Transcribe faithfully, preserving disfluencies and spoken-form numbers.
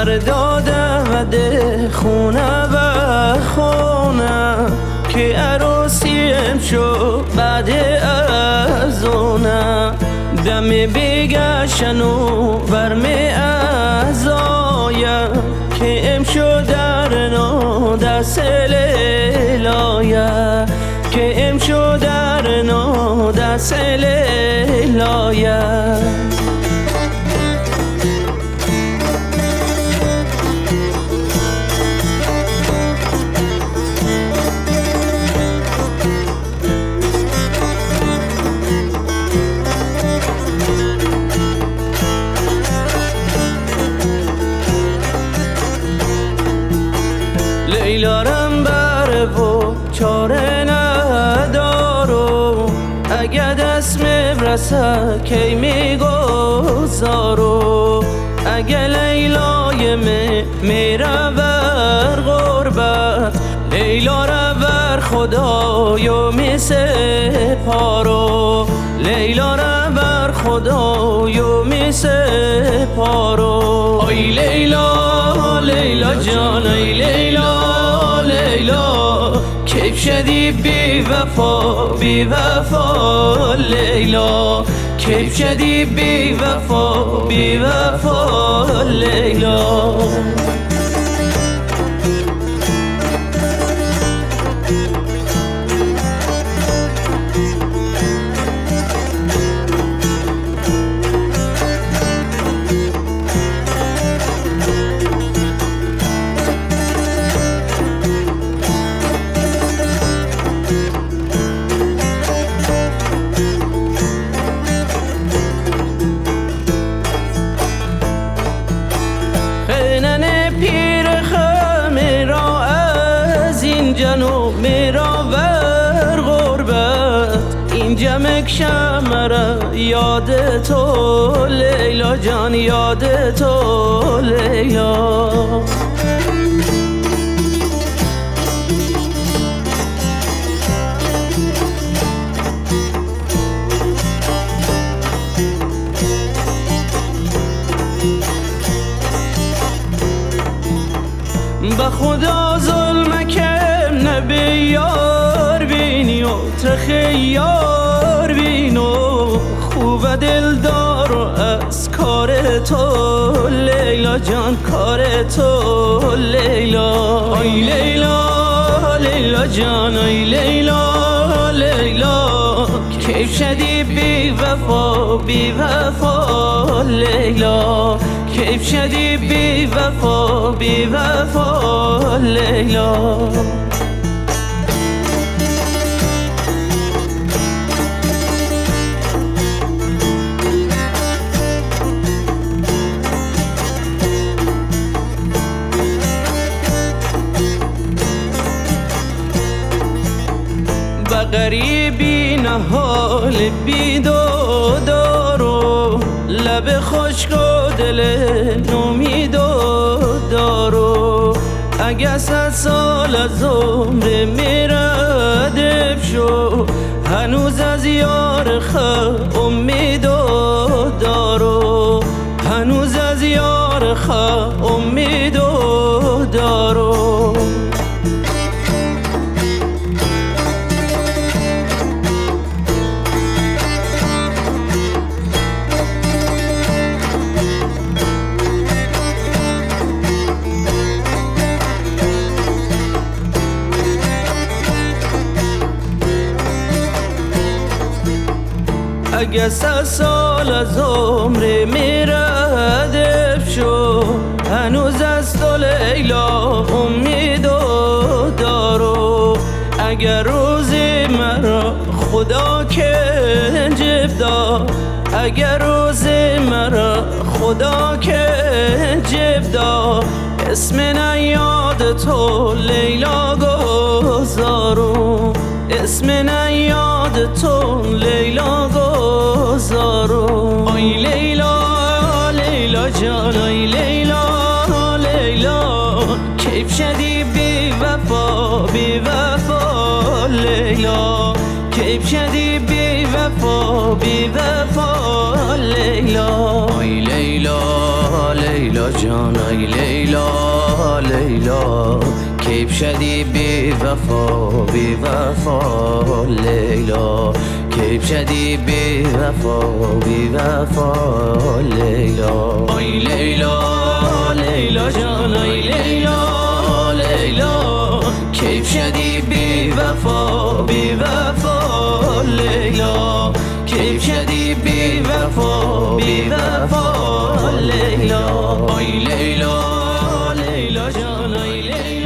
دادم ده خونه و خونه که عروسیم شو بعد از اونه دم بگشن و برمی ازایم که ام شو در نو دست لیلایم که ام شو در نو دست لیلایم لیلارم بره و چاره ندارو اگه دست میبرسه کی میگذارو اگه لیلای می میره بر غربت لیلا را بر خدایو می سپارو لیلا را بر خدایو می سپارو آی لیلا لیلا جان ای لیلا لیلا کیف شدی بی وفا بی وفا لیلا کیف شدی بی وفا بی وفا لیلا جنو میرا ور غربت این جمک شمره یاد تو لیلا جان یاد تو لیلا به خدا ظلم کم نبی یار بینی و تخیار بینو خوب دلدار و از کار تو لیلا جان کار تو لیلا آی لیلا لیلا جان آی لیلا لیلا کیف شدی بی وفا بی وفا لیلا کیف شدی بی وفا بی وفا لیلا به غریبی نهال بی دو دارو لب خشک و دل نومید دارو اگه صد سال از عمر میره دف شو هنوز از یار خ امید دارو هنوز از یار خ امید دارو اگه سه سال از عمر میره دف شو هنوز از تو لیلا امید دارو اگر روزی مرا خدا که جب داد اگر روزی مرا خدا که جب داد اسم نیاد تو لیلا گذارو اسم نیاد تو لیلا گذارو آی لیلا لیلا جان آی لیلا لیلا کیف شدی بی وفا بی وفا لیلا کیف شدی بی وفا بی وفا لیلا آی لیلا لیلا جان جان ای لیلا لیلا کیف شدی بی وفا بی وفا لیلا کیف شدی بی وفا بی وفا لیلا ای لیلا لیلا جان ای لیلا لیلا کیف شدی بی وفا بی وفا لیلا کیف شدی بی وفا بی وفا لیلا ای لیلا لیلا جان ای لیلا